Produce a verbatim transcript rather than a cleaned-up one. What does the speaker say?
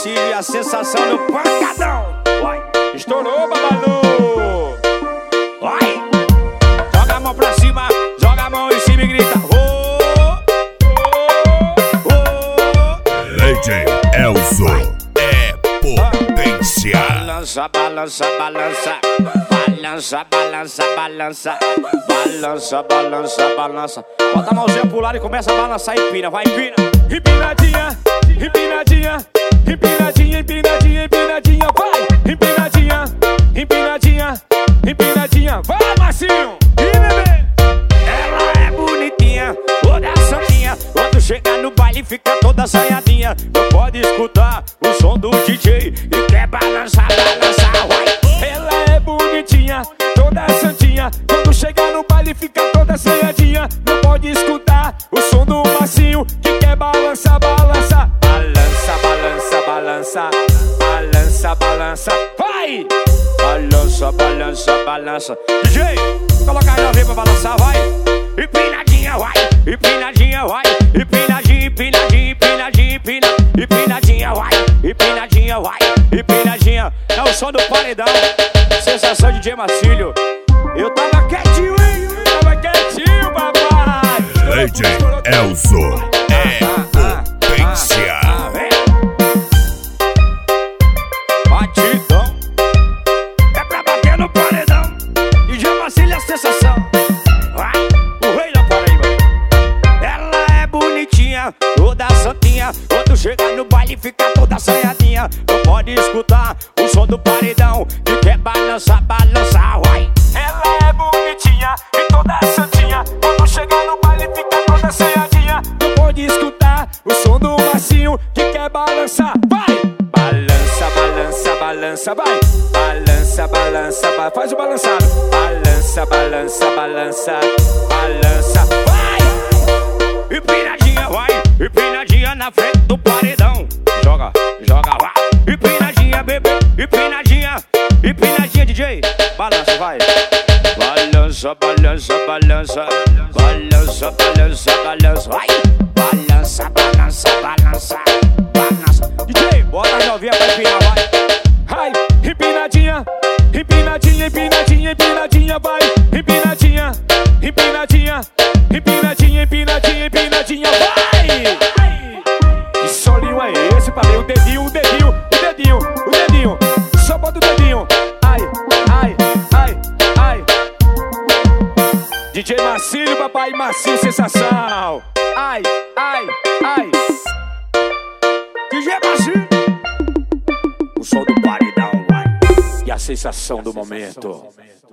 Marcílio e a sensação do pancadão. Vai. Estourou, Babalu. Vai. Joga a mão pra cima, joga a mão em cima e grita. Oh, oh, oh. D J Elzo é potência. Balança, balança, balança. Balança, balança, balança. Balança, balança, balança. Bota a mãozinha pro lado e começa a balançar e empina. Vai, empina. Empinadinha, empinadinha. Empinadinha, empinadinha, empinadinha. Vai, empinadinha, empinadinha, empinadinha. Vai, Marcinho. E bebê. Ela é bonitinha, toda santinha. Quando chega no baile fica toda assanhadinha. Não pode escutar o som do D J e quer balançar, balançar. Vai. Ela é bonitinha, toda santinha. Quando chega no baile fica toda assanhadinha. Não pode escutar o som do Marcinho que quer balançar, balançar. Balança, balança, balança. Balança, balança. Vai! Balança, balança, balança. D J, coloca a novinha pra balançar, vai. Empinadinha, vai. Empinadinha, vai. Empinadinha, empinadinha, empinadinha, empina. Empinadinha, vai. Empinadinha, vai. Empinadinha. É o som do paredão. Sensação de D J Marcílio. Eu tava quietinho, hein? Eu tava quietinho, papai. D J Elzo é potência. Batidão. É pra bater no paredão. D J Marcílio é a sensação. Vai, o rei da Paraíba. Ela é bonitinha, toda santinha. Quando chega no baile fica toda assanhadinha. Não pode escutar o som do paredão que quer balançar, balançar, vai. Ela é bonitinha e toda santinha. Quando chega no baile fica toda assanhadinha. Não pode escutar o som do Marcinho que quer balançar, vai. Balança, balança, balança, vai. Balança, balança, ba... faz o balançado. Balança, balança, balança. Balança, vai. Empinadinha, vai. Empinadinha na frente do paredão. Joga, joga, vai. Empinadinha, bebê. Empinadinha. Empinadinha, D J. Balança, vai. Balança, balança, balança. Balança, balança, balança. Vai. Balança, balança, balança. Balança. D J, bota a novinha pra empinar, vai. Vai, empinadinha. Empinadinha, empinadinha, empinadinha, vai. Empinadinha, empinadinha. Empinadinha, empinadinha, empinadinha, vai. Que solinho é esse, papai? O dedinho, o dedinho, o dedinho, o dedinho. Só bota o dedinho. Ai, ai, ai, ai. D J Marcílio, papai Marcinho, sensação. Ai, ai, ai. D J Marcílio. O som do paredão, vai. E a sensação do momento.